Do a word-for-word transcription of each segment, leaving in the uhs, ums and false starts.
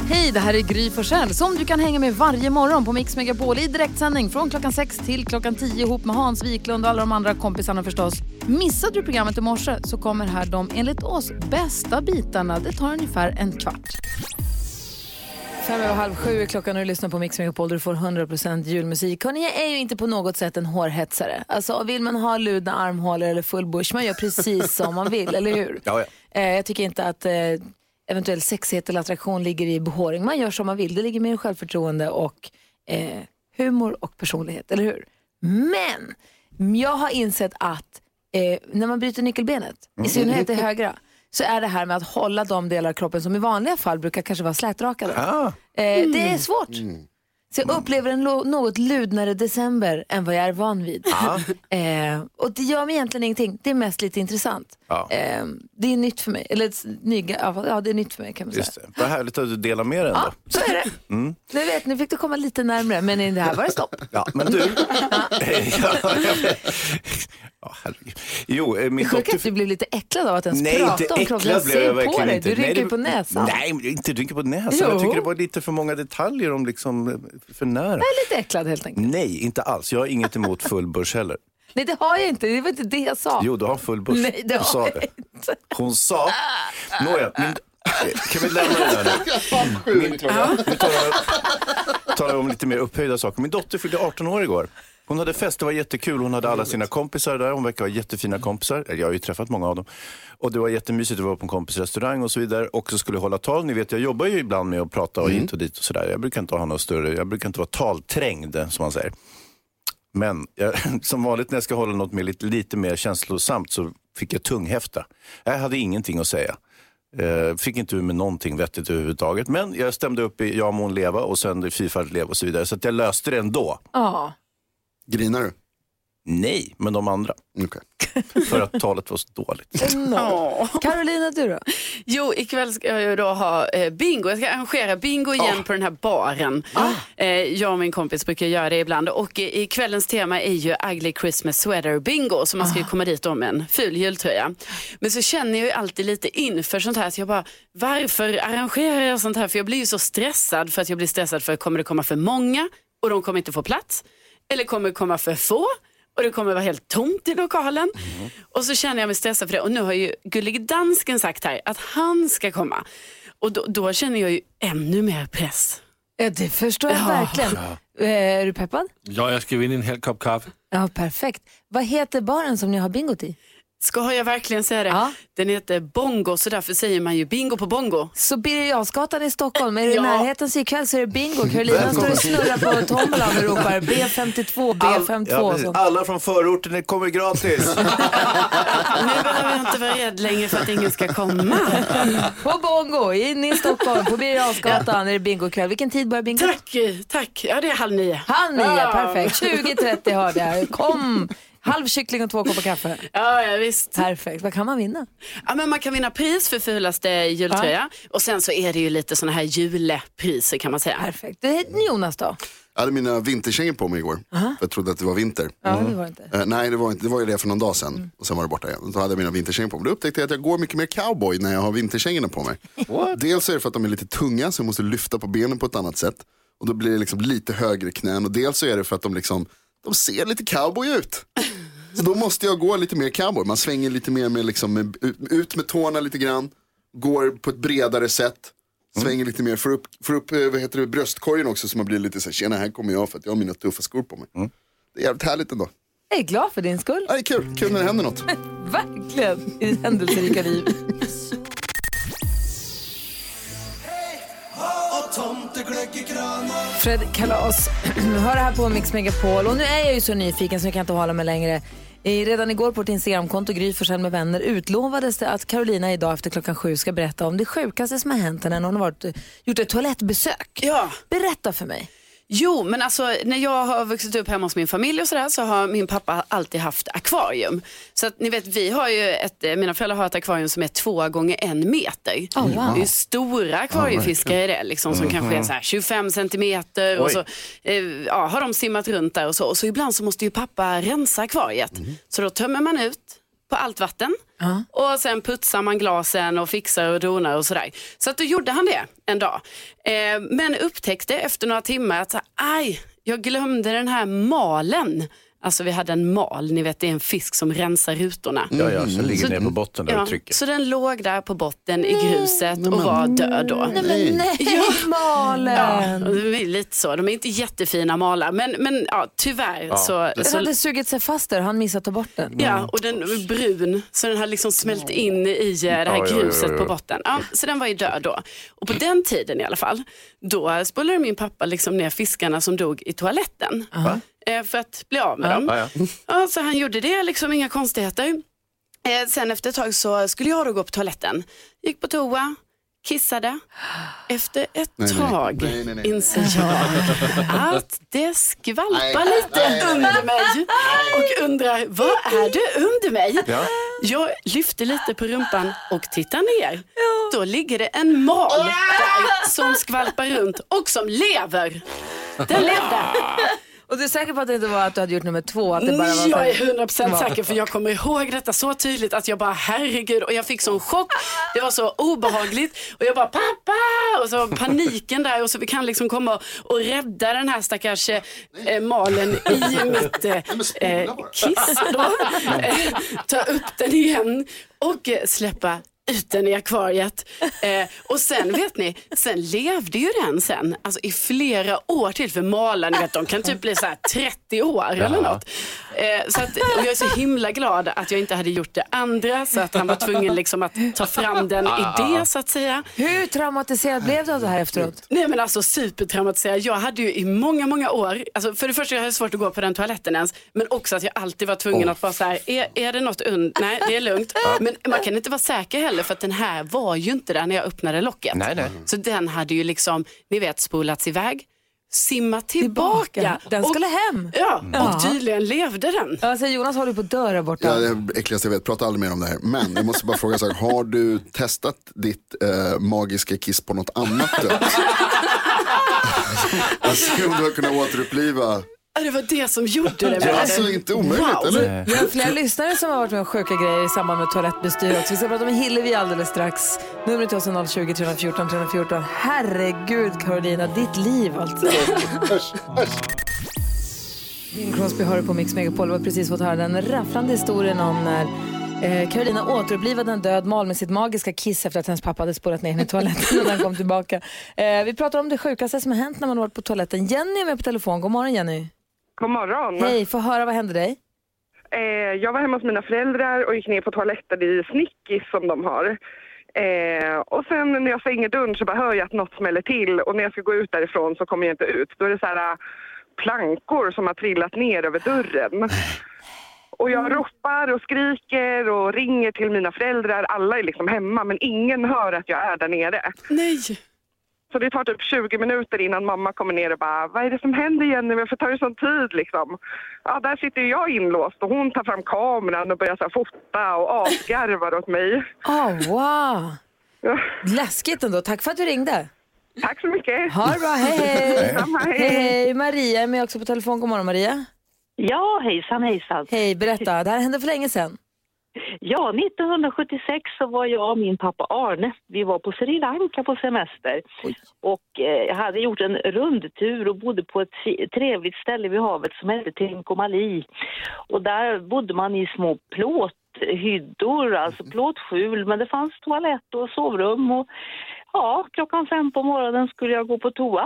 Hej, det här är Gry Forssell som du kan hänga med varje morgon på Mix Megapol i direktsändning från klockan sex till klockan tio ihop med Hans Wiklund och alla de andra kompisarna förstås. Missade du programmet i morse så kommer här de enligt oss bästa bitarna. Det tar ungefär en kvart. Fem över halv sju är klockan och du lyssnar på Mix Megapol där du får hundra procent julmusik. Och ni är ju inte på något sätt en hårhetsare. Alltså vill man ha ludna armhålor eller full bush, man gör precis som man vill, eller hur? Ja, ja. Eh, jag tycker inte att... Eh, eventuell sexighet eller attraktion ligger i behåring. Man gör som man vill. Det ligger mer självförtroende och eh, humor och personlighet, eller hur? Men jag har insett att eh, när man bryter nyckelbenet, i synnerhet det högra, så är det här med att hålla de delar av kroppen som i vanliga fall brukar kanske vara slätrakade. Ah. Eh, det är svårt. Mm. Så jag upplever en lo- något ludnare december än vad jag är van vid. Ah. Eh, och det gör mig egentligen ingenting. Det är mest lite intressant. Ah. Eh, det är nytt för mig. Eller nya, ja, det är nytt för mig kan man Just säga. Det. Vad härligt att du delar med dig ändå. Ja, så är det. Mm. Nu vet, nu fick du komma lite närmare, men i det här var det stopp. Ja, men du... Ja, herregud. Jo, min dotter... Sjukt att du blev lite äcklad av att ens nej, prata om kroppen. Jag ser på dig, du rycker nej, det... på näsan. Nej, inte rycker på näsan. Jo. Jag tycker det var lite för många detaljer om liksom för nära. Jag är lite äcklad helt enkelt. Nej, inte alls. Jag har inget emot full börs heller. Nej, det har jag inte. Det var inte det jag sa. Jo, du har full börs. Nej, det har jag det. inte. Hon sa... Nåja, min... Kan vi lämna det där nu? Min... Nu talar jag... talar jag om lite mer upphöjda saker. Min dotter fyllde arton år igår. Hon hade fest, det var jättekul. Hon hade alla sina kompisar där. Hon verkar ha jättefina kompisar. Jag har ju träffat många av dem. Och det var jättemysigt att vara på en kompisrestaurang och så vidare. Och så skulle hålla tal. Ni vet, jag jobbar ju ibland med att prata och mm. hit och dit och sådär. Jag brukar inte ha något större. Jag brukar inte vara talträngd, som man säger. Men jag, som vanligt när jag ska hålla något med lite, lite mer känslosamt så fick jag tunghäfta. Jag hade ingenting att säga. Uh, fick inte ur med någonting vettigt överhuvudtaget. Men jag stämde upp i Ja må hon leva och sen i Fyrfaldigt leva och så vidare. Så att jag löste det ändå. Ja. Grinar du? Nej, men de andra. Okay. För att talet var så dåligt. No. Carolina, du då? Jo, ikväll ska jag ju då ha eh, bingo. Jag ska arrangera bingo igen oh. på den här baren. Oh. Eh, jag och min kompis brukar göra det ibland. Och eh, i kvällens tema är ju Ugly Christmas Sweater Bingo. Så man ska ju komma dit om en ful jultröja. Men så känner jag ju alltid lite inför sånt här. Så jag bara, varför arrangerar jag sånt här? För jag blir ju så stressad. För att jag blir stressad för att kommer det komma för många och de kommer inte få plats. Eller kommer det komma för få och det kommer vara helt tomt i lokalen. Mm. Och så känner jag mig stressad för det. Och nu har ju Gullig Dansken sagt här att han ska komma. Och då, då känner jag ju ännu mer press. Ja, det förstår jag ja. verkligen. Ja. Är du peppad? Ja, jag ska vinna en hel kopp kaffe. Ja, perfekt. Vad heter baren som ni har bingot i? Ska jag verkligen säga det? Ja. Den heter Bongo, så därför säger man ju bingo på Bongo. Så Birger Jarlsgatan i Stockholm, är det ja. i närheten så ikväll så är det bingo. Carolina står och snurrar på tombolan och ropar B femtiotvå, B femtiotvå. All, ja, alla från förorten kommer gratis. Nu behöver jag inte vara rädd längre för att ingen ska komma. På Bongo, in i Stockholm, på Birger Jarlsgatan är det bingo ikväll. Vilken tid börjar bingo? Tack, tack. Ja, det är halv nio. Halv nio, ja. Perfekt. tjugo trettio hörde jag. Kom! Halv kyckling och två koppar kaffe. Ja, ja, visst. Perfekt. Vad kan man vinna? Ja, men man kan vinna pris för fulaste jultröja. Ja. Och sen så är det ju lite såna här julepriser kan man säga. Perfekt. Det är Jonas då? Jag hade mina vinterkängor på mig igår. Uh-huh. För jag trodde att det var vinter. Ja, mm. det var inte. Uh, nej, det var inte. Det var ju det för någon dag sedan. Mm. Och sen var det borta igen. Då hade jag mina vinterkängor på mig. Då upptäckte jag att jag går mycket mer cowboy när jag har vinterkängorna på mig. Dels är det för att de är lite tunga så jag måste lyfta på benen på ett annat sätt. Och då blir det liksom lite högre knän. Och dels så är det för att de liksom, de ser lite cowboy ut. Så då måste jag gå lite mer cowboy. Man svänger lite mer med, liksom, med ut med tårna lite grann. Går på ett bredare sätt. Svänger mm. lite mer. Får upp, får upp vad heter det, bröstkorgen också. Så man blir lite så här, tjena här kommer jag för att jag har mina tuffa skor på mig. Mm. Det är jävligt härligt ändå. Jag är glad för din skull. Ja, det är kul. Kul när det händer något. Verkligen. I händelserika liv. Fred Kalas, hör det här på Mix Megapol. Och nu är jag ju så nyfiken så jag kan inte hålla mig längre. Redan igår på ett Instagramkonto Gry Forssell med vänner utlovades det att Carolina idag efter klockan sju ska berätta om det sjukaste som har hänt henne när hon har varit, gjort ett toalettbesök. Ja. Berätta för mig. Jo, men alltså när jag har vuxit upp hemma hos min familj och sådär så har min pappa alltid haft akvarium. Så att ni vet, vi har ju ett, mina föräldrar har ett akvarium som är två gånger en meter. Oh, wow. Det är stora akvariefiskar i det liksom, som mm-hmm. kanske är så här tjugofem centimeter och så eh, ja, har de simmat runt där och så. Och så ibland så måste ju pappa rensa akvariet. Mm. Så då tömmer man ut på allt vatten. Uh. Och sen putsar man glasen och fixar och donar och sådär. Så att då gjorde han det en dag. Eh, men upptäckte efter några timmar att aj, jag glömde den här malen. Alltså vi hade en mal, ni vet det är en fisk som rensar rutorna. Ja, ja, så ligger ner på botten där ja, och trycker. Så den låg där på botten i gruset och var död då. Nej, men nej, ja. Malen. Ja, det är lite så. De är inte jättefina malar, men, men ja, tyvärr ja. så... Den så, hade sugit sig fast där, han missade ta bort den. Ja, och den var brun, så den hade liksom smält in i det här ja, gruset ja, ja, ja. på botten. Ja, så den var ju död då. Och på den tiden i alla fall, då spolade min pappa liksom ner fiskarna som dog i toaletten. Uh-huh. För att bli av med ja. dem. Ja, ja. Ja, så han gjorde det, liksom inga konstigheter. Eh, sen efter ett tag så skulle jag då gå på toaletten. Gick på toa, kissade. Efter ett nej, tag nej, nej, nej. inser jag att det skvalpar nej, lite nej, nej, under mig. Och undrar, vad är det under mig? Ja. Jag lyfter lite på rumpan och tittar ner. Ja. Då ligger det en mal där som skvalpar runt och som lever. Den levde. Och du är säker på att det inte var att du hade gjort nummer två? Att det bara var jag är hundra procent säker, för jag kommer ihåg detta så tydligt att jag bara, herregud, och jag fick sån chock. Det var så obehagligt och jag bara, pappa! Och så paniken där och så vi kan liksom komma och rädda den här stackars eh, malen i mitt eh, kiss då. Eh, ta upp den igen och eh, släppa ut den i akvariet. Eh, och sen vet ni, sen levde ju den sen, alltså i flera år till, för malar, ni vet, de kan typ bli så här trettio år ja. eller något. Eh, så att, och jag är så himla glad att jag inte hade gjort det andra, så att han var tvungen liksom att ta fram den idé så att säga. Hur traumatiserad blev du av det här efteråt? Nej men alltså supertraumatiserad. Jag hade ju i många, många år, alltså för det första jag hade svårt att gå på den toaletten ens, men också att jag alltid var tvungen oh. att vara så här, är, är det något und? Nej, det är lugnt. Men man kan inte vara säker heller, för att den här var ju inte där när jag öppnade locket. Nej, nej. Så den hade ju liksom, ni vet, spolats iväg, simmat tillbaka. tillbaka. Den skulle och, hem. Ja, och tydligen levde den. Alltså, Jonas håller på att dö där borta. Ja, det är äckligaste jag vet, prata aldrig mer om det här. Men jag måste bara fråga så här, har du testat ditt eh, magiska kiss på något annat dött? Alltså, om du har kunnat återuppliva... Det var det som gjorde det. Ja, alltså inte omöjligt, wow. Eller? Vi har flera lyssnare som har varit med om sjuka grejer i samband med toalettbestyr också. Vi ska prata med Hillevi alldeles strax. Numret till oss är noll tjugo, tre fjorton, tre fjorton. Herregud, Carolina, ditt liv alltså. Bing Crosby hör på Mix Megapol. Vi har precis fått höra den rafflande historien om när eh, Carolina återupplivade en död mal med sitt magiska kiss efter att hennes pappa hade spolat ner henne i toaletten när han kom tillbaka. Eh, vi pratar om det sjukaste som har hänt när man har varit på toaletten. Jenny är med på telefon. God morgon, Jenny. God morgon. Hej, få höra, vad hände dig? Eh, jag var hemma hos mina föräldrar och gick ner på toaletten i Snickis som de har. Eh, och sen när jag stänger dörren så bara hör jag att något smäller till. Och när jag ska gå ut därifrån så kommer jag inte ut. Då är det så här plankor som har trillat ner över dörren. Och jag ropar och skriker och ringer till mina föräldrar. Alla är liksom hemma, men ingen hör att jag är där nere. Nej! Så det tar typ tjugo minuter innan mamma kommer ner och bara, vad är det som händer Jenny? Varför tar det sån tid liksom? Ja, där sitter jag inlåst och hon tar fram kameran och börjar så här fota och asgarvar åt mig. Åh, oh, wow! Ja. Läskigt ändå. Tack för att du ringde. Tack så mycket. Ha det bra, hej hej. hej. Hej hej. Maria är med också på telefon. God morgon, Maria. Ja, hejsan hejsan. Hej, berätta. Det här hände för länge sedan. Ja, nittonhundrasjuttiosex så var jag och min pappa Arne. Vi var på Sri Lanka på semester. Oj. Och eh, jag hade gjort en rundtur och bodde på ett trevligt ställe vid havet som hette Trincomalee. Och där bodde man i små plåthyddor, alltså plåtskjul. Men det fanns toalett och sovrum. Och ja, klockan fem på morgonen skulle jag gå på toa.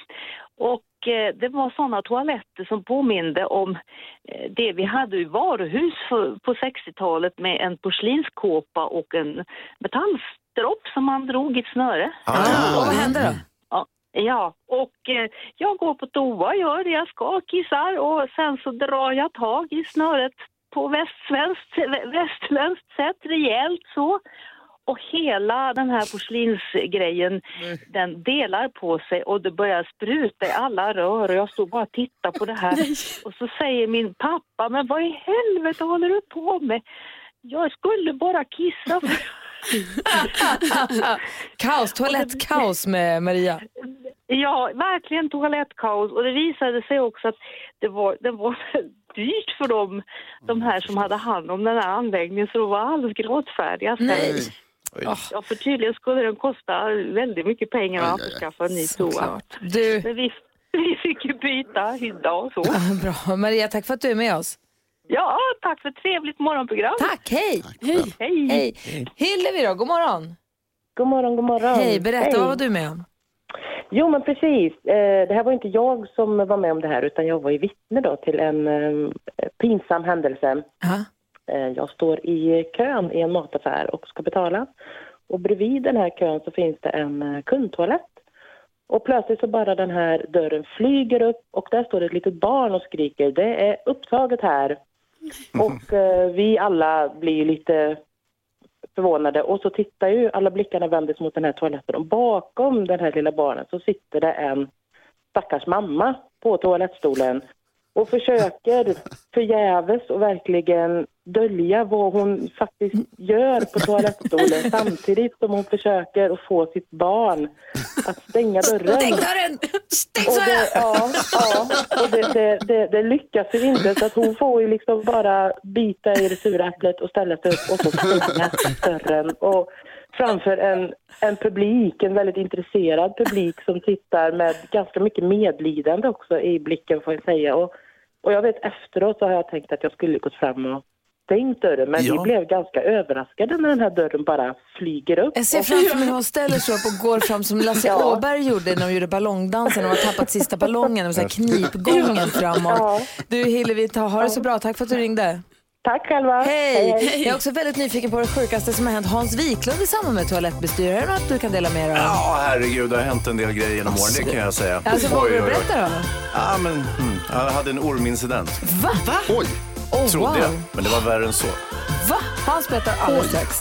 Och eh, det var sådana toaletter som påminde om eh, det vi hade i varuhus för, på sextiotalet med en porslinskåpa och en metallstropp som man drog i ett snöre. Ah, och vad hände då? Ja, ja och eh, jag går på toa, gör det jag ska, kissar och sen så drar jag tag i snöret på västsvenskt, västländskt sätt, rejält så. Och hela den här porslinsgrejen, mm. den delar på sig och det börjar spruta i alla rör. Och jag står bara och tittar på det här. Och så säger min pappa, men vad i helvete håller du på med? Jag skulle bara kissa. Kaos, toalettkaos med Maria. Ja, verkligen toalettkaos. Och det visade sig också att det var, det var dyrt för dem, de här som hade hand om den här anläggningen, så de var alldeles gråtfärdiga. Nej. Ja, för tydligen skulle den kosta väldigt mycket pengar att skaffa en ny toa. Du... Men vi, vi fick ju byta hydda och så. Bra. Maria, tack för att du är med oss. Ja, tack för ett trevligt morgonprogram. Tack, hej. Tack. Hej. Hej. Hej. Hillevi då, god morgon. God morgon, god morgon. Hej, berätta, Hej. Vad var du med om? Jo, men precis. Eh, det här var inte jag som var med om det här, utan jag var i vittne då till en eh, pinsam händelse. Eh, jag står i kön i en mataffär och ska betala. Och bredvid den här kön så finns det en eh, kundtoalett. Och plötsligt så bara den här dörren flyger upp och där står ett litet barn och skriker. Det är upptaget här. Och eh, vi alla blir lite förvånade. Och så tittar ju alla blickarna vändes mot den här toaletten. Och bakom den här lilla barnen så sitter det en stackars mamma på toalettstolen. Och försöker förgäves och verkligen dölja vad hon faktiskt gör på toalettstolen. Samtidigt som hon försöker att få sitt barn att stänga dörren. Stäng dörren! Stäng och det, ja, ja, och det, det, det, det lyckas ju inte. Så att hon får ju liksom bara bita i det sura äpplet och ställa sig upp och så stänga dörren. Och framför en, en publik, en väldigt intresserad publik som tittar med ganska mycket medlidande också i blicken, får jag säga. Och, och jag vet efteråt så har jag tänkt att jag skulle gått fram och stängt dörren, men ja. Vi blev ganska överraskade när den här dörren bara flyger upp. Jag ser framför mig hur hon ställer sig upp och går fram som Lasse ja. Åberg gjorde när de gjorde ballongdansen och har tappat sista ballongen och så här knipgången framåt. Ja. Du Hillevi, ha det så bra. Tack för att du ringde. Tack själva. Hej. Hej, hej. Jag är också väldigt nyfiken på det sjukaste som har hänt. Hans Wiklund i samband med toalettbestyr. Är det något du kan dela med dig av? Ja, herregud, det har hänt en del grejer genom åren, det kan jag säga. Alltså, vad vill du berätta då? Ja, men mm, jag hade en ormincident. Va? Va? Oj, oh, trodde wow. jag, men det var värre än så. Va? Hans berättar alldeles strax.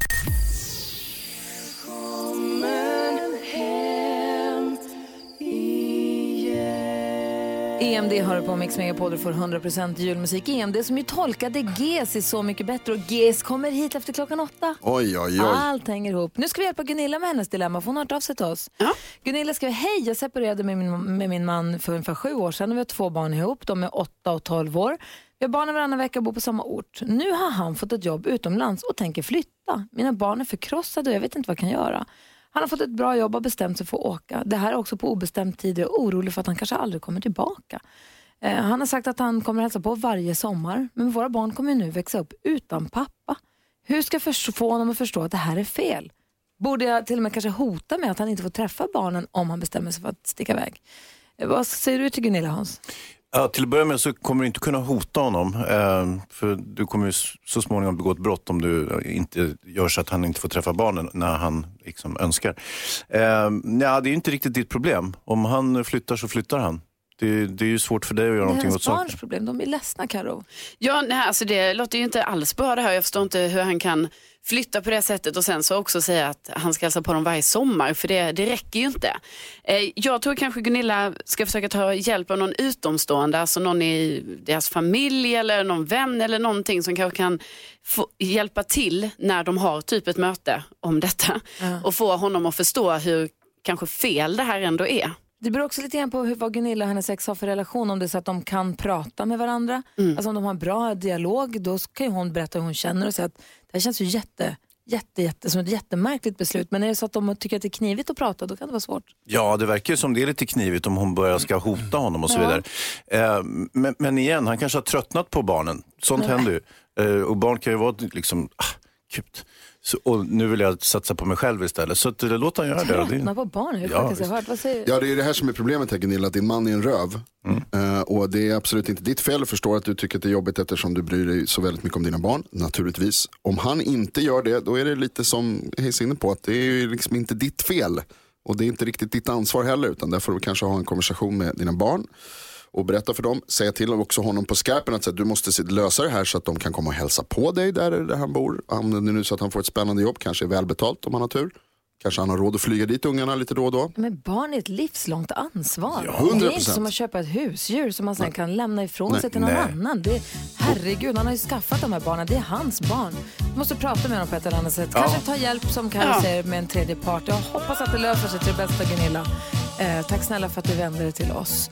E M D har du på Mix Megapol och får hundra procent julmusik. E M D som ju tolkade G S i Så mycket bättre. Och G S kommer hit efter klockan åtta. Oj, oj, oj. Allt hänger ihop. Nu ska vi hjälpa Gunilla med hennes dilemma. För hon har inte avsett oss. Ja. Gunilla skriver, hej, jag separerade med min, med min man för ungefär sju år sedan. Och vi har två barn ihop. De är åtta och tolv år. Vi har barnen varannan vecka och bor på samma ort. Nu har han fått ett jobb utomlands och tänker flytta. Mina barn är förkrossade och jag vet inte vad jag kan göra. Han har fått ett bra jobb och bestämt sig för att åka. Det här är också på obestämd tid och jag är orolig för att han kanske aldrig kommer tillbaka. Eh, han har sagt att han kommer hälsa på varje sommar. Men våra barn kommer nu växa upp utan pappa. Hur ska jag få honom att förstå att det här är fel? Borde jag till och med kanske hota med att han inte får träffa barnen om han bestämmer sig för att sticka iväg? Eh, vad säger du till Gunilla, Hans? Ja, till att börja med så kommer du inte kunna hota honom. Eh, för du kommer ju så småningom begå ett brott om du inte gör så att han inte får träffa barnen när han liksom önskar. Eh, nej, det är inte riktigt ditt problem. Om han flyttar så flyttar han. Det, det är ju svårt för dig att göra någonting åt saken. Det är hans barns problem, de är ledsna, Karo. Ja, nej, alltså det låter ju inte alls bra det här. Jag förstår inte hur han kan flytta på det sättet och sen så också säga att han ska hälsa på dem varje sommar, för det, det räcker ju inte. Eh, jag tror kanske Gunilla ska försöka ta hjälp av någon utomstående, alltså någon i deras familj eller någon vän eller någonting som kanske kan få hjälpa till när de har typ ett möte om detta mm. och få honom att förstå hur kanske fel det här ändå är. Det beror också lite grann på hur, vad Gunilla och hennes ex har för relation. Om det är så att de kan prata med varandra. Mm. Alltså om de har en bra dialog, då kan ju hon berätta hur hon känner och säga att det här känns ju jätte, jätte, jätte, som ett jättemärkligt beslut. Men är det så att de tycker att det är knivigt att prata, då kan det vara svårt. Ja, det verkar ju som det är lite knivigt om hon börjar ska hota honom och så ja. vidare. Eh, men, men igen, han kanske har tröttnat på barnen. Sånt Nej. händer ju. Eh, och barn kan ju vara liksom, ah, gud. Så, och nu vill jag satsa på mig själv istället. Så att, det låter han göra det. Tröttna på barn, hur ja, jag hört. Vad säger ja, det är det här som är problemet här, Gunilla, att din man är en röv. Mm. Uh, och det är absolut inte ditt fel. Jag förstår att du tycker att det är jobbigt eftersom du bryr dig så väldigt mycket om dina barn, naturligtvis. Om han inte gör det, då är det lite som Hayes inne på, att det är ju liksom inte ditt fel. Och det är inte riktigt ditt ansvar heller, utan därför får du kanske ha en konversation med dina barn och berätta för dem, säga till också honom på skarpen att, att du måste lösa det här så att de kan komma och hälsa på dig där, där han bor. Om det nu så att han får ett spännande jobb, kanske är välbetalt om han har tur. Kanske han har råd att flyga dit ungarna lite då och då. Men barn är ett livslångt ansvar. Ja, hundra procent. Det är inte som att köpa ett husdjur som man sen Nej. kan lämna ifrån Nej. sig till någon Nej. annan. Det är, herregud, han har ju skaffat de här barnen. Det är hans barn. Du måste prata med honom på ett eller annat sätt. Ja. Kanske ta hjälp som Karin ja. säger med en tredje part. Jag hoppas att det löser sig till det bästa, Gunilla. Eh, tack snälla för att du vände dig till oss.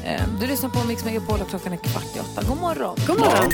Eh, du lyssnar på Mix Megapol och klockan är kvart i åtta. God morgon. God morgon.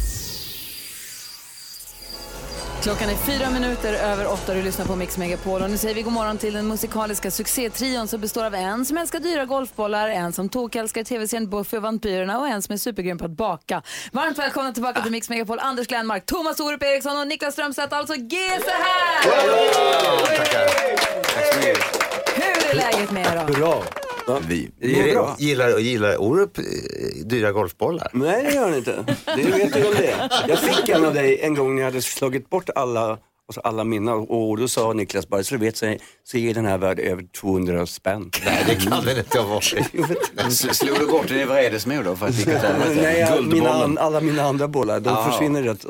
Klockan är fyra minuter över åtta och du lyssnar på Mix Megapol. Och nu säger vi god morgon till den musikaliska succétrion som består av en som älskar dyra golfbollar, en som tokälskar tv-serien Buffy och vampyrerna och en som är supergrym på att baka. Varmt välkomna tillbaka till Mix Megapol. Anders Glenmark, Thomas Orup Eriksson och Niklas Strömstedt, alltså G S här! Tackar. Tack så mycket. Hur är läget med er då? Bra. Ja. Vi gillar, gillar, gillar Orup dyra golfbollar? Nej, det gör han inte. Det vet du om det. Jag fick en av dig en gång när jag hade slagit bort alla, alltså alla mina. Och då sa Niklas bara, så du vet, så, så ger den här värd över tvåhundra spänn. Nej, det kan väl inte ha varit. Slog du bort den i vredesmod då? För att Nej, mina, alla mina andra bollar, de ah. försvinner rätt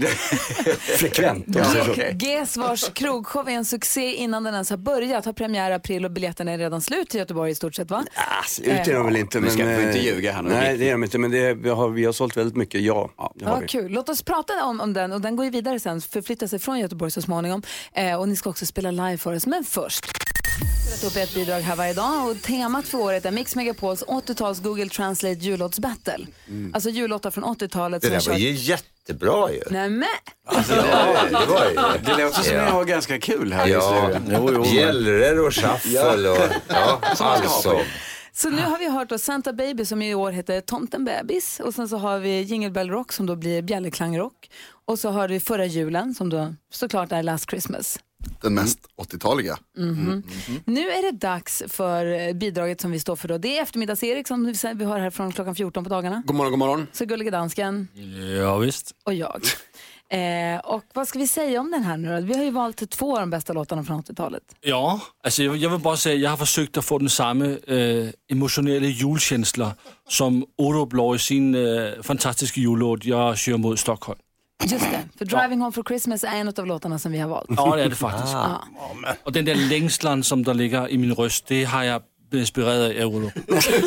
frekvent. Ja, okay. Ges vars krogshow är en succé innan den ens har börjat. Har premiär i april och biljetterna är redan slut i Göteborg i stort sett, va? Ja, slut är de väl inte. Men, men ska inte ljuga här nu. Nej, det är de inte, men det, vi, har, vi har sålt väldigt mycket, ja. Ja, ja kul. Låt oss prata om, om den och den går ju vidare sen, förflyttar sig från Göteborg så småningom. Eh, och ni ska också spela live för oss, men först sätta upp ett bidrag här varje dag och temat för året är Mix Megapols åttio-tals Google Translate jullåtsbattle. Mm. Alltså jullåtar från åttio-talet. Det där var kört... ju jättebra ju. Nej men. Alltså, det, det var ju. Det låter som ja. Jag har ganska kul här. Ja, gällrer och shuffle och ja, alltså. Så nu har vi hört då Santa Baby som i år heter Tomten Bebis. Och sen så har vi Jingle Bell Rock som då blir Bjällerklangrock. Och så har vi Förra julen som då såklart är Last Christmas. Den mest åttio-taliga. Mm-hmm. Mm-hmm. Nu är det dags för bidraget som vi står för då. Det är eftermiddags-Erik som vi har här från klockan fjorton på dagarna. God morgon, god morgon. Så Gullige Dansken. Ja, visst. Och jag. Eh, och vad ska vi säga om den här nu då? Vi har ju valt två av de bästa låtarna från åttio-talet. Ja, alltså jag, jag vill bara säga jag har försökt att få den samma eh, emotionella julkänsla som Orup la i sin eh, fantastiska jullåt Jag kör mot Stockholm. Just det, för Driving ja. Home for Christmas är en av låtarna som vi har valt. Ja, det är det faktiskt. Ah. Och den där längslan som där ligger i min röst, det har jag blivit inspirerad av Orup.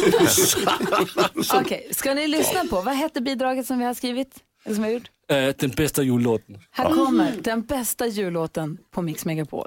Okej, okay. Ska ni lyssna på, vad heter bidraget som vi har skrivit? Eller som vi har gjort? Uh, den bästa jullåten. Här kommer den bästa jullåten på Mix Megapol.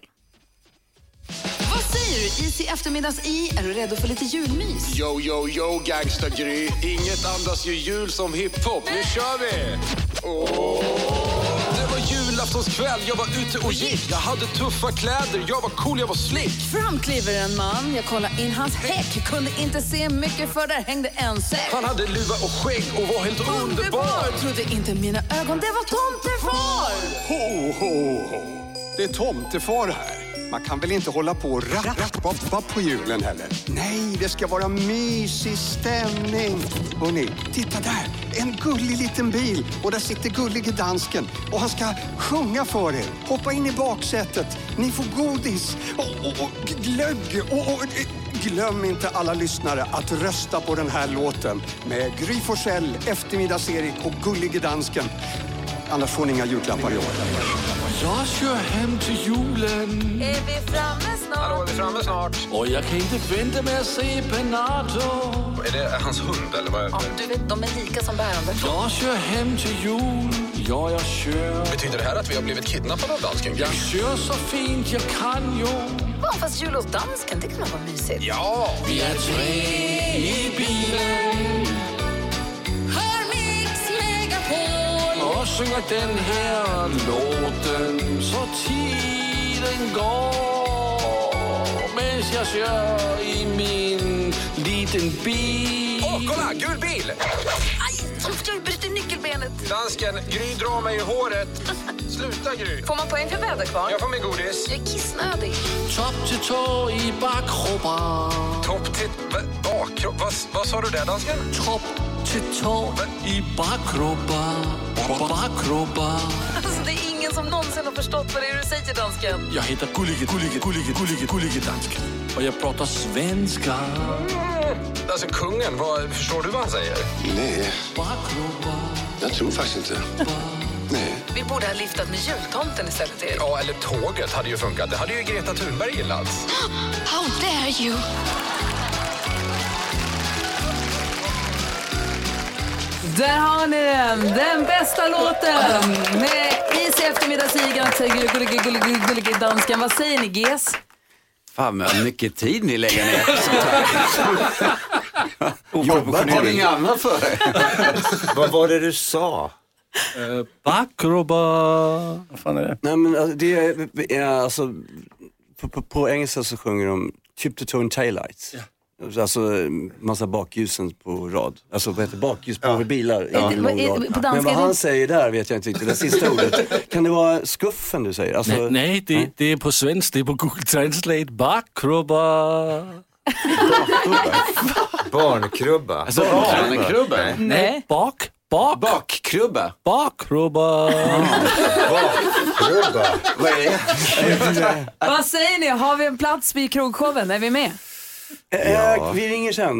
Vad säger du? Is i eftermiddags i. Är du redo för lite julmys? Yo, yo, yo, gangsta-gry. Inget andas ju jul som hiphop. Nu kör vi! Oh. Det var julaftonskväll, jag var ute och gick. Jag hade tuffa kläder, jag var cool, jag var slick. Fram kliver en man, jag kollade in hans häck. Kunde inte se mycket för där hängde en säck. Han hade luva och skägg och var helt underbar. underbar. Trodde inte mina ögon, det var tomtefar. Ho, ho, ho. Det är tomtefar här. Man kan väl inte hålla på och rappa på julen heller? Nej, det ska vara mysig stämning. Hörrni, titta där. En gullig liten bil. Och där sitter Gullige Dansken. Och han ska sjunga för er. Hoppa in i baksätet. Ni får godis. Och, och, och glögg. Och, och, glöm inte alla lyssnare att rösta på den här låten. Med Gry Forssell, Eftermiddags-Erik och Gullige Dansken. Annars får ni inga julklappar i år. Jag kör hem till julen. Är vi framme snart? Hallå, är vi framme snart? Och jag kan inte vänta med att se Bernardo. Är det hans hund eller vad? Ja, du vet, de är lika som bärande. Jag kör hem till jul. Ja, jag kör. Betyder det här att vi har blivit kidnappade av dansken? Jag kör så fint jag kan ju. Ja, fast jul hos dansken, det kan vara mysigt. Ja! Vi är tre i bilen. Och synger den här låten så tiden går. Men jag kör i min liten bil. Åh, kolla! Gul bil! Aj, jag bryter nyckelbenet. Dansken, Gry drar mig i håret. Sluta, Gry. Får man poäng för väderkvarn? Jag får min godis. Jag är kissnödig. Topp till tå i bakkroppen. Topp till... Bakkroppen? Vad, vad sa du där, dansken? Topp till tå i bakkroppen. Bakkroppen. Alltså, det är ingen som någonsin har förstått vad det är du säger, dansken. Jag heter Gullige, Gullige, Gullige, Gullige, Gullige Dansken. Och jag pratar svenska. Mm. Alltså, kungen, vad, förstår du vad han säger? Nej, jag tror faktiskt inte. Nej. Vi borde ha liftat med jultomten istället, Erik. Ja, eller tåget hade ju funkat. Det hade ju Greta Thunberg gillat. How dare you? Där har ni den, den bästa låten med Is i eftermiddagsigan, säger Gullige, Gullige, Gullige Dansken. Vad säger ni, Ges? Fan, vad mycket tid ni lägger ner. Jobbar du inget annat för dig? Vad var det du sa? Uh, Bakrubba. Vad fan är det? Nej, men alltså, det är, är alltså på, på, på engelska så sjunger de tip-to-tone taillights. Yeah. Alltså massa bakljusen på rad. Alltså vad heter bakljus på ja. bilar ja. i lång rad. Men vad han säger där vet jag inte riktigt. Det sista ordet. Kan det vara skuffen du säger? Alltså, nej, nej, det, nej, det är på svensk. Det är på Google Translate. Bakrubba. Barnkrubba. Alltså barnkrubba? Nej. nej. Bak. Bak. Bakkrubba. Bakkrubba. Bakkrubba. Vad är det? Vad säger ni? Har vi en plats vid krogshowen? Är vi med? Ja. Vi ringer sen.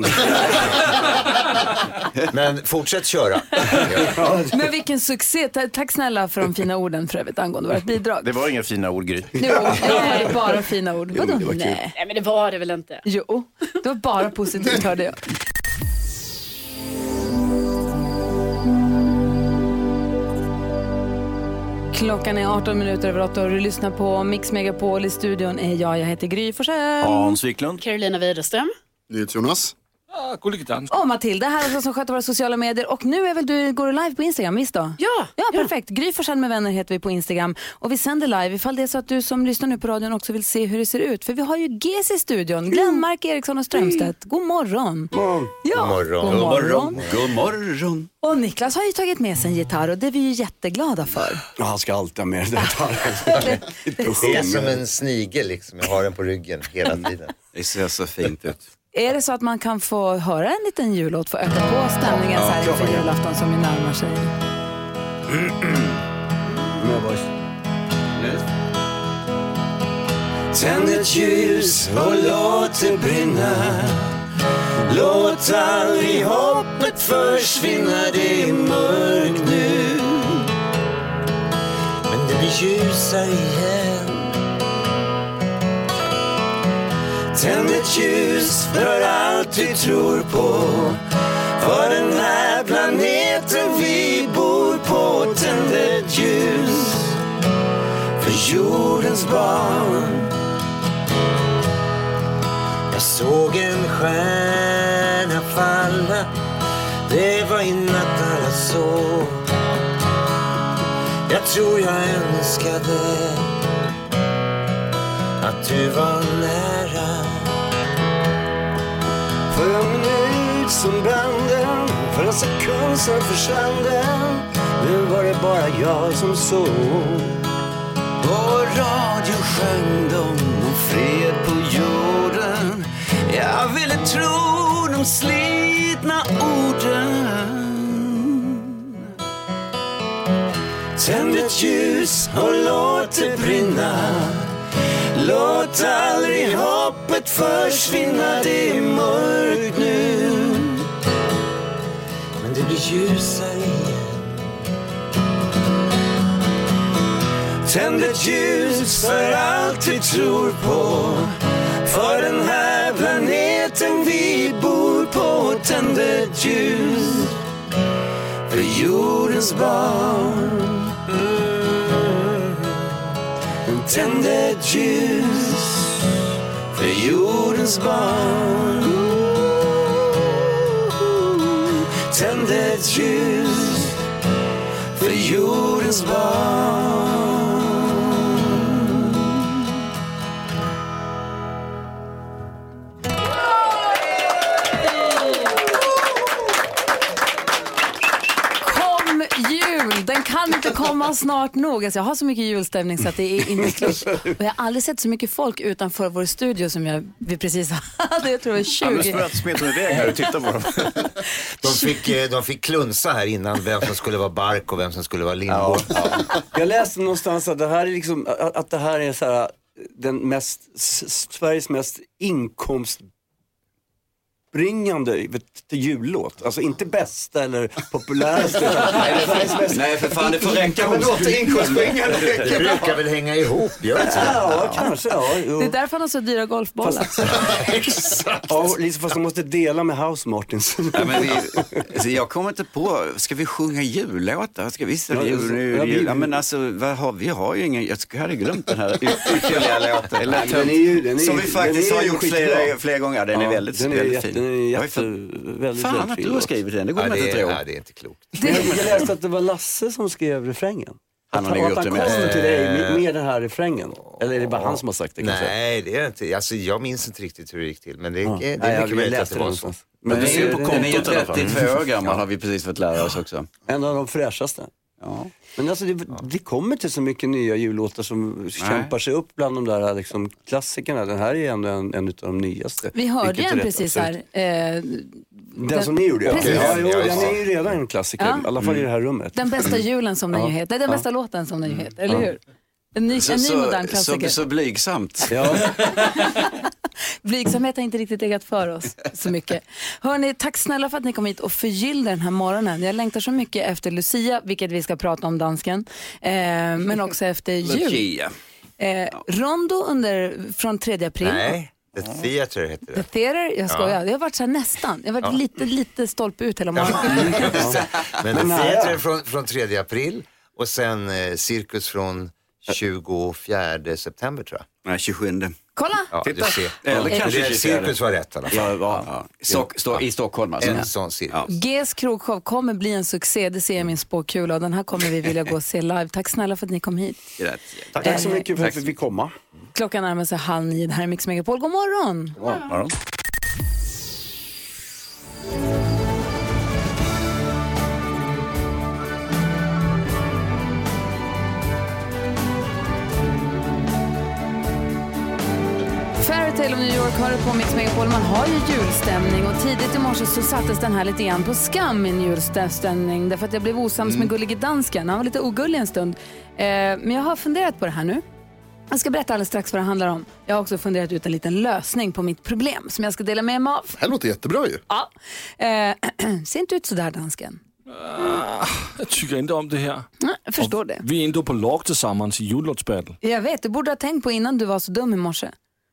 Men fortsätt köra. Men vilken succé. Tack snälla för de fina orden för övrigt angående vårt bidrag. Det var inga fina ord, Gry. Jo, det var bara fina ord. Jo, Vadå? Nej. Nej, men det var det väl inte. Jo, det var bara positivt, hörde jag. Klockan är arton minuter över åtta och du lyssnar på Mix Megapol. I studion är jag, jag heter Gry Forssell. Hans Wiklund. Carolina Widerström. Jonas. Ah, Gulligedans. Och Matilda här alltså, som sköter våra sociala medier. Och nu är väl du, går du live på Instagram, visst då? Ja. Ja, perfekt. Gry Forssell med vänner heter vi på Instagram. Och vi sänder live ifall det är så att du som lyssnar nu på radion också vill se hur det ser ut. För vi har ju G C i studion. Glenmark, Eriksson och Strömstedt. God morgon. morgon. Ja, god morgon. God morgon. God morgon. Och Niklas har ju tagit med sig en gitarr och det är vi ju jätteglada för. Ja, han ska alltid ha med det det, det är som en snigel liksom. Jag har den på ryggen hela tiden. Det ser så fint ut. Är det så att man kan få höra en liten jullåt för att öka på stämningen så här ja, inför julafton som ju närmar sig? Med voice. Tänd ett ljus och låt det brinna. Låt aldrig hoppet försvinna, det är mörkt nu. Men det blir ljusare igen. Tänd ett ljus för allt vi tror på. För den här planeten vi bor på. Tänd ett ljus för jordens barn. Jag såg en stjärna falla. Det var i natt alla sov. Jag tror jag önskade att du var nära. För en minut som branden, för en sekund sen försvann den. Nu var det bara jag som såg. På radio sjöng de om fred på jorden. Jag ville tro de slitna orden. Tänd ett ljus och låt det brinna. Låt aldrig hoppet försvinna, det är mörkt nu. Men det blir ljusare igen. Tänd ett ljus för allt vi tror på. För den här planeten vi bor på. Tänd ett ljus för jordens barn. Tänd ett ljus för jordens barn. Tänd ett ljus för jordens barn. Den kan inte komma snart nog. Alltså jag har så mycket julstämning så att det är inte klart. Och jag har aldrig sett så mycket folk utanför vår studio som jag, vi precis hade. Jag tror det var tjugo. Ja, du smet iväg här och titta på dem. De fick, de fick klunsa här innan vem som skulle vara bark och vem som skulle vara lindor. Ja, ja. Jag läste någonstans att det här är, liksom, att det här är så här, den mest, Sveriges mest inkomst bringande jullåt. Alltså inte bästa eller populäraste. nej, för, nej, för fan, det får räcka med låter inkomstbringande. Det brukar väl hänga ihop, gör det? Ja, kanske. Ja, det är därför han har så dyra golfbollar. Fast, exakt. Ja, liksom, fast de måste dela med House Martins. Ja, men vi, alltså, jag kommer inte på, ska vi sjunga jullåtar? Ska vi ställa ja, jul nu? Ja, vi, ja, men alltså, vad har, vi har ju ingen, jag hade glömt den här ytterligare låten. Den är ju, den är, som vi faktiskt den är har gjort flera, flera gånger. Den ja, är väldigt, den är väldigt jätte, fin. är jätte, väldigt Fan väldigt att fin du har låt. skrivit den, det går Ja, man det, inte är, tro. ja, det är inte klokt. Jag läste att det var Lasse som skrev refrängen. Han har att, nog att gjort han det med. kommer till dig med, med den här refrängen. Eller är det bara han som har sagt det kanske? Nej, det är det inte. Alltså, jag minns inte riktigt hur det gick till. Men det, Ja. det är Nej, jag mycket möjligt att läste det var det så. någonstans. Men du ser på den är ju kontot i alla fall. trettiotvå år gammal har vi precis fått lära oss också. En av de fräschaste. Ja. Men alltså det, det kommer till så mycket nya jullåtar som kämpar sig upp bland de där liksom, klassikerna. Den här är ändå en, en av de nyaste. Vi hörde Vilket är en rätt precis absurt. här. Eh, Den, den- som ni gjorde, ja. Precis. Ja, jo, Ja, den ja. är ju redan en klassiker, Ja. i alla fall i det här rummet. Den bästa julen som den Ja. ju heter. Den Ja. bästa låten som den ju heter, eller Ja. hur? En ny, Så, en ny så, modern så, klassiker. så blygsamt. Ja. Blygsamhet har inte riktigt legat för oss så mycket. Hörrni, tack snälla för att ni kom hit och förgyllde den här morgonen. Jag längtar så mycket efter Lucia, vilket vi ska prata om, dansken. Eh, men också efter jul. Lucia. Eh, Rondo under, från tredje april. Nej, The Theater heter The det. Theater, jag skojar. Jag har varit så här nästan. Jag har varit Ja. lite, lite stolpe ut hela morgonen. Men The Theater är från, från tredje april och sen eh, Cirkus från tjugofjärde september tror jag. Nej, tjugosjunde. Kolla! Ja, du ser. Eller Ja. kanske Det är- tjugofjärde. Cirkus var rätt i alla fall. Ja, ja, ja. Stock, stå, I Stockholm alltså. En sån cirkus. Ja. Gs krogshow kommer bli en succé, det ser jag i min spåkula och den här kommer vi vilja gå och se live. Tack snälla för att ni kom hit. Rätt. Tack så mycket för att vi fick komma. Klockan närmar sig halv nio, det här är Mix Megapol. God morgon! Ja. Fairytale of New York hör du på Mix Megapol. Man har ju julstämning och tidigt i morse så sattes den här lite grann på skam, min julstämning, därför att jag blev osams Mm. med gullige dansken. Han var lite ogullig en stund. Eh, men jag har funderat på det här nu. Jag ska berätta alldeles strax vad det handlar om. Jag har också funderat ut en liten lösning på mitt problem som jag ska dela med mig av. Det här låter jättebra ju. Ja. Eh, ser inte ut så där, dansken. Ah, jag tycker inte om det här. Nej, jag förstår det. Vi är ändå på lag tillsammans i jullåtsbattle. Jag vet, du borde ha tänkt på innan du var så dum i morse.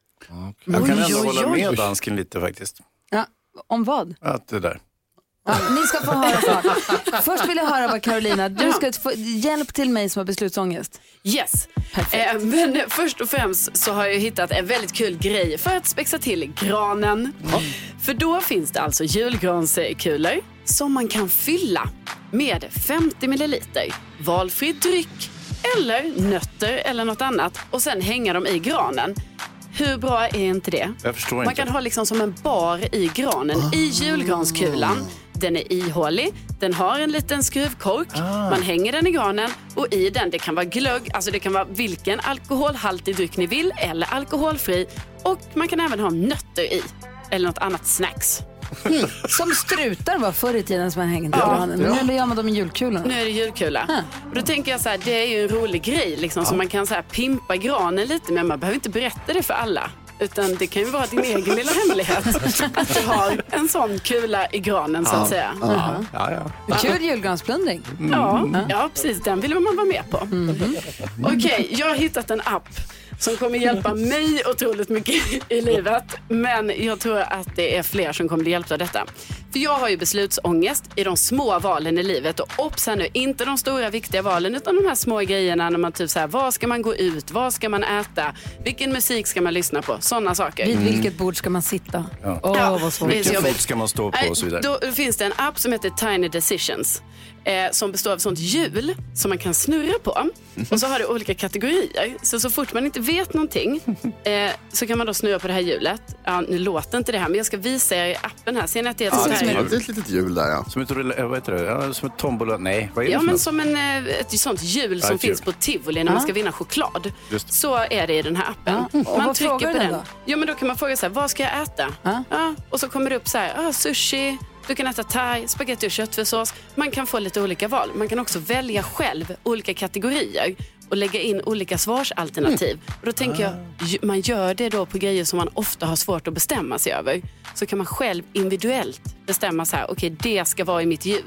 Jag kan Oj, ändå oj, hålla oj. med dansken lite faktiskt. Ja, om vad? Att det där. Ja, ni ska få höra snart. Först vill jag höra vad Carolina, du ska få hjälp till mig som har beslutsångest. Yes. Eh, men först och främst så har jag hittat en väldigt kul grej för att spexa till granen. För då finns det alltså julgranskulor som man kan fylla med femtio milliliter valfri dryck eller nötter eller något annat och sen hänga dem i granen. Hur bra är inte det? Jag förstår Man inte. kan ha liksom som en bar i granen, i julgranskulan. Den är ihålig, den har en liten skruvkork, man hänger den i granen och i den, det kan vara glögg, alltså det kan vara vilken alkoholhaltig dryck ni vill eller alkoholfri och man kan även ha nötter i eller något annat snacks. Mm. Som strutar var förr i tiden som man hängde i Ja. granen. Men nu gör man dem i julkulorna. Nu är det julkula. Och då tänker jag så här, det är ju en rolig grej liksom, så man kan så här pimpa granen lite, men man behöver inte berätta det för alla. Utan det kan ju vara din egen lilla hemlighet att du har en sån kula i granen så att säga. Ja, ja, ja. Kul julgransplundring. Ja, ja, precis. Den vill man vara med på. Okej, okay, jag har hittat en app som kommer hjälpa mig otroligt mycket i livet. Men jag tror att det är fler som kommer bli hjälpta av detta. För jag har ju beslutsångest i de små valen i livet. Och obs här nu, inte de stora viktiga valen utan de här små grejerna när man typ så här, vad ska man gå ut, vad ska man äta, vilken musik ska man lyssna på, sådana saker. Vid vilket bord ska man sitta? Ja. Åh, Ja, vad svårt. det är så Vilken jobbigt. fot ska man stå på Nej, och så vidare. Då finns det en app som heter Tiny Decisions. Eh, som består av sånt hjul som man kan snurra på. Och så har det olika kategorier. Så så fort man inte vet någonting eh, så kan man då snurra på det här hjulet. Ja, nu låter inte det här, men jag ska visa er appen här. Ser ni att det är ett Ja, sånt det här? är ett litet hjul där ja. Som ett, rulle- vad heter det? Ja, som ett tombola. Nej, vad är det Ja, för men något? som en, eh, ett sånt hjul Ja, som ett finns hjul. på Tivoli när man ska vinna choklad. Just. Så är det i den här appen. Ja. Och Man vad trycker frågar på den den. då? Ja, men då kan man fråga så här, vad ska jag äta? Ja. Ja, och så kommer det upp så här, ah, sushi, du kan äta thai, spaghetti och köttfärssås. Man kan få lite olika val. Man kan också välja själv olika kategorier och lägga in olika svarsalternativ. Och då tänker jag, ju- man gör det då på grejer som man ofta har svårt att bestämma sig över. Så kan man själv individuellt bestämma så här, okej, det ska vara i mitt hjul.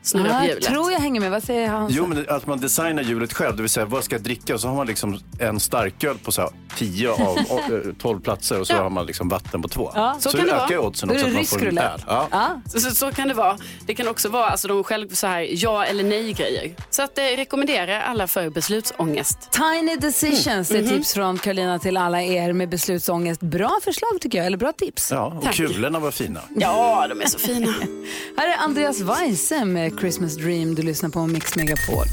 snurra Ja, på jag hjulet. tror jag hänger med. Vad säger han? Jo, men att man designar hjulet själv, det vill säga vad ska jag dricka, och så har man liksom en starköl på så här tio av tolv platser och så Ja. har man liksom vatten på två. Ja, så så kan det ökar vara. oddsen Då är också det att man rysk får en roulette. öl. Ja. Ja. Så, så, så kan det vara. Det kan också vara alltså, de själv så här ja eller nej grejer. Så att det rekommenderar alla för beslutsångest. Tiny decisions, Mm. det är tips från Carolina till alla er med beslutsångest. Bra förslag tycker jag, eller bra tips. Ja, och Tack. kulorna var fina. Ja, de är så fina. Här är Andreas Weise med Christmas Dream. Du lyssnar på Mix Megapol.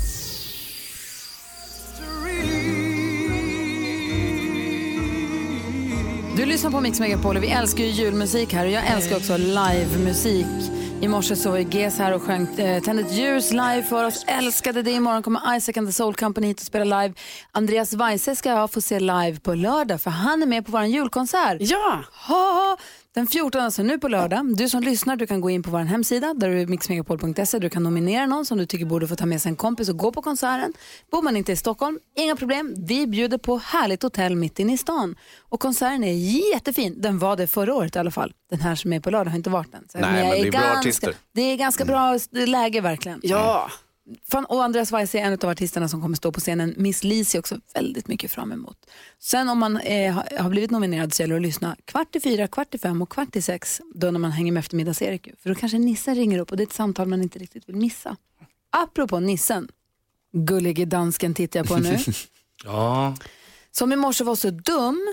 Du lyssnar på Mix Megapol och vi älskar ju julmusik här och jag älskar också livemusik. I morse så var G S här och sjöng eh, Tänd ett ljus live för oss. Älskade det. Imorgon kommer Isaac and the Soul Company hit och spela live. Andreas Weise ska jag få se live på lördag för han är med på vår julkonsert. Ja! Ha, ha. Den fjortonde, alltså nu på lördag. Du som lyssnar, du kan gå in på vår hemsida där du är mix megapol punkt se. Du kan nominera någon som du tycker borde få ta med sig en kompis och gå på konserten. Bor man inte i Stockholm, inga problem. Vi bjuder på härligt hotell mitt inne i stan. Och konserten är jättefin. Den var det förra året i alla fall. Den här som är på lördag har inte varit den. Så Nej, men jag det är bra ganska, artister. Det är ganska bra läge verkligen. Ja. Fan, och Andreas Weise är en av artisterna som kommer stå på scenen. Miss Lizzy också väldigt mycket fram emot. Sen om man eh, har blivit nominerad så gäller det att lyssna kvart i fyra, kvart i fem och kvart i sex. Då när man hänger med eftermiddags-Erik. För då kanske Nissen ringer upp och det är ett samtal man inte riktigt vill missa. Apropå Nissen. Gullige dansken tittar jag på nu. Ja. Som i morse var så dum.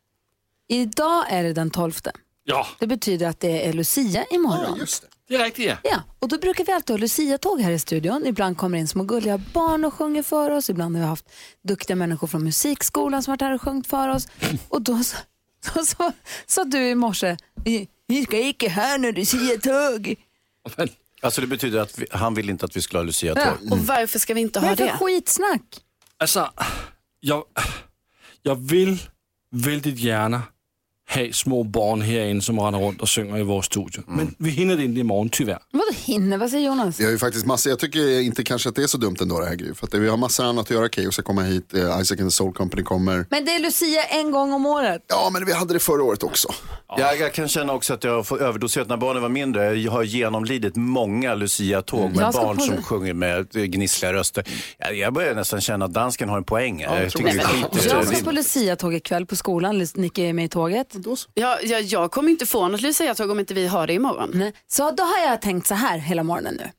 Idag är det den tolfte. Ja. Det betyder att det är Lucia imorgon. Ja, just det. Det är riktigt, ja. Ja, och då brukar vi alltid ha Lucia-tåg här i studion. Ibland kommer in små gulliga barn och sjunger för oss. Ibland har vi haft duktiga människor från musikskolan som varit här och sjungit för oss. Och då så, så, så, så du i morse, vi ska inte här när Lucia-tåg. Alltså det betyder att vi, han vill inte att vi skulle ha Lucia-tåg. Ja. Och varför ska vi inte Vad ha är det det? för skitsnack? Alltså, jag, jag vill väldigt gärna ha små barn här inne som render runt och sjunger i vår studio. Mm. Men vi hinner det inte imorgon tyvärr. Vadå hinner? Vad säger Jonas? Vi har ju faktiskt massor, jag tycker inte kanske att det är så dumt ändå det här Gry. För att vi har massor annat att göra. Keyyo ska komma hit, eh, Isaac and the Soul Company kommer. Men det är Lucia en gång om året. Ja, men vi hade det förra året också. Ja, jag kan känna också att jag har fått överdoserat när barnen var mindre. Jag har genomlidit många Lucia-tåg med Jag ska barn på- som sjunger med gnissliga röster. Jag, jag börjar nästan känna att dansken har en poäng. jag jag tror tycker det. vi skiter i Jag det. ska på Lucia-tåg ikväll på skolan. Nicky är med i tåget. Ja, ja, jag kommer inte få något Lucia-tåg om inte vi har det imorgon. Nej. Så då har jag tänkt så här hela morgonen nu.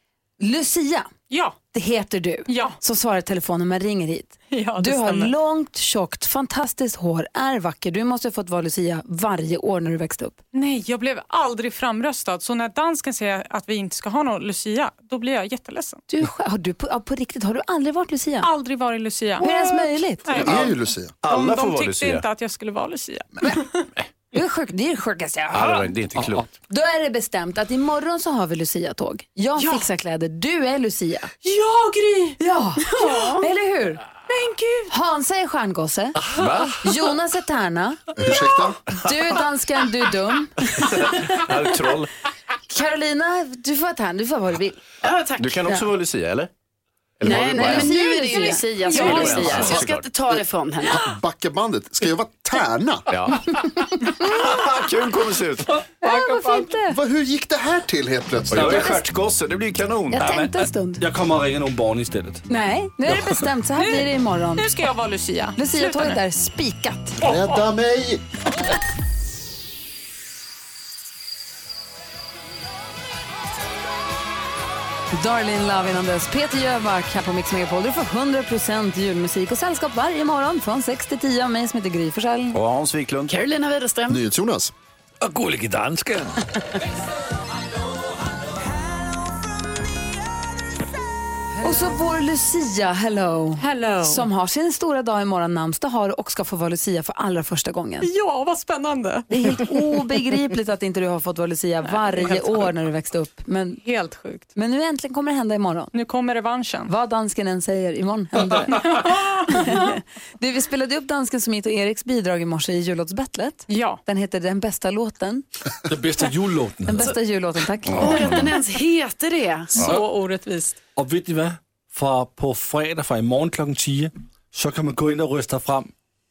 Lucia, Ja. det heter du. Ja. Så svarar telefonen när man ringer hit. Ja, det Du har stämmer. långt, tjockt, fantastiskt hår, är vacker. Du måste ha fått vara Lucia varje år när du växte upp. Nej, jag blev aldrig framröstad. Så när dansken säger att vi inte ska ha någon Lucia, då blir jag jätteledsen. Du, är sj- har du på, ja, på riktigt, har du aldrig varit Lucia? Aldrig varit Lucia. Hur är det ens möjligt? Nej. Jag är ju Lucia. Alla de får de vara tyckte Lucia. inte att jag skulle vara Lucia. Det är sjukt, det är det sjukaste jag Ja, har det, hört. var, det är inte klokt. Då är det bestämt att imorgon så har vi Lucia-tåg. Jag Ja. fixar kläder, du är Lucia. Ja, Gry! Ja, Ja. eller hur? Men gud! Hansa är stjärngosse. Va? Jonas är tärna. Ursäkta? Du är dansken, du är dum. Jag är troll. Carolina, du får vara tärna, du får vara vad du vill. Ja, tack. Du kan också Ja. vara Lucia, eller? Eller var Nej, det bara nej, en? men nu är det ju Lucia som Ja, är ja, Lucia. ja, Så jag ska såklart. inte ta det från henne. Backa bandet. Ska jag vara tärna? Ja. Kul kommer se ut. Ja, varför inte? Va, hur gick det här till helt Och plötsligt? jag är stjärtgosse, det blir kanon. Jag tänkte en stund. Jag kommer att ringa någon barn istället. Nej, nu är det bestämt. Så här blir det imorgon. Nu ska jag vara Lucia. Sluta Lucia-tåget nu. är spikat. Rädda mig! Darlene Love innan dess. Peter Jöback här på Mix Megapol. Du får hundra procent julmusik och sällskap varje morgon från sex till tio av mig som heter Gry Forssell. Och Hans Wiklund. Carolina Widerström. NyhetsJonas. Och gullige dansken. Och så vår Lucia, hello. Hello. Som har sin stora dag imorgon, namnsdag har och ska få vara Lucia för allra första gången. Ja, vad spännande. Det är helt obegripligt att inte du har fått vara Lucia varje år när du växte upp. Men, Helt sjukt. men nu äntligen kommer det hända imorgon. Nu kommer revanschen. Vad dansken än säger, imorgon händer det. Du, vi spelade upp dansken som hit och Eriks bidrag i morse i jullåtsbattlet. Ja. Den heter Den bästa låten. Den bästa jullåten. Den bästa jullåten, tack. Åh, att den ens heter det. Så orättvist. Och vet ni vad? För på fredag, för imorgon klockan tio, så kan man gå in och rösta fram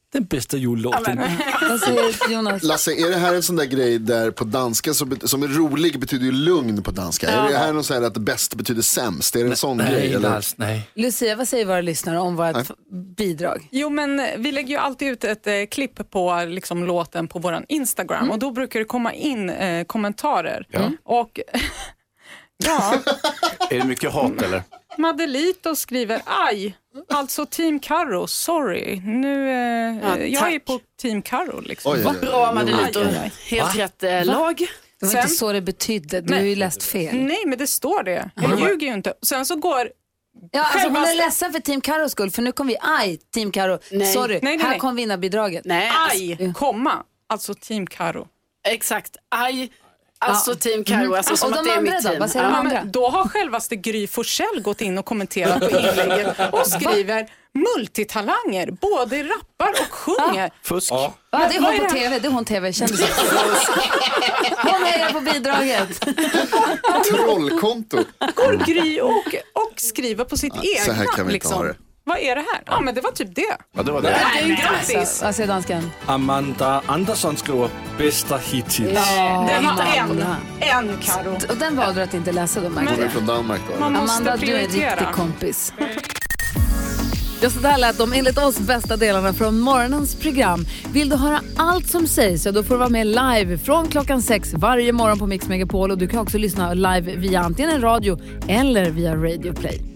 den bästa jullåten. Vad säger Jonas? Lasse, är det här en sån där grej där på danska som, som är rolig betyder ju lugn på danska? Ja. Är det här någon sån här att det bästa betyder sämst? Är det en sån nej, grej? Eller? Lars, nej. Lucia, vad säger våra lyssnare om vårt nej. bidrag? Jo, men vi lägger ju alltid ut ett eh, klipp på liksom, låten på våran Instagram mm. och då brukar det komma in eh, kommentarer. Ja. Mm. Och ja. Är det mycket hat eller? Madelito skriver, aj, alltså Team Karo, sorry. Nu, eh, ja, jag är på Team Karo. Liksom. Oj, vad bra Madelito, helt Va? rätt eh, lag. Det var Sen, inte så det betydde, du har ju läst fel. Nej, men det står det. Jag mm. ljuger ju inte. Sen så går... Ja, alltså hon är ledsen för Team Karos skull, för nu kom vi, aj, Team Karo, nej. sorry, nej, nej, nej. här kom vinnarbidraget. Nej, aj, alltså, komma, alltså Team Karo. Exakt, aj. Alltså ja. Team Karo, alltså som och att det är mitt team. Vad säger ja, de andra? Då har självaste Gry Forssell gått in och kommenterat på inlägget och skriver multitalanger, både rappar och sjunger. Ah, fusk. Ja. Ja, det är hon på tv, det är hon tv-kändis. Hon är på bidraget. Trollkonto. Går Gry och, och skriver på sitt ja, egna. Så här kan vi liksom. inte ha det. Vad är det här? Ja, men det var typ det. Ja, det var det. Nej, nej, grattis. Vad säger dansken? Amanda Andersson skriver bästa hittills. Ja, det var en. En, Karo. Och den valde du att inte läsa då, Mark. Hon är från Danmark då. Man måste Amanda, prioritera. Du är en riktig kompis. Ja, så där lät de enligt oss bästa delarna från morgonens program. Vill du höra allt som sägs så då får du vara med live från klockan sex varje morgon på Mix Megapol. Och du kan också lyssna live via antingen en radio eller via Radio Play.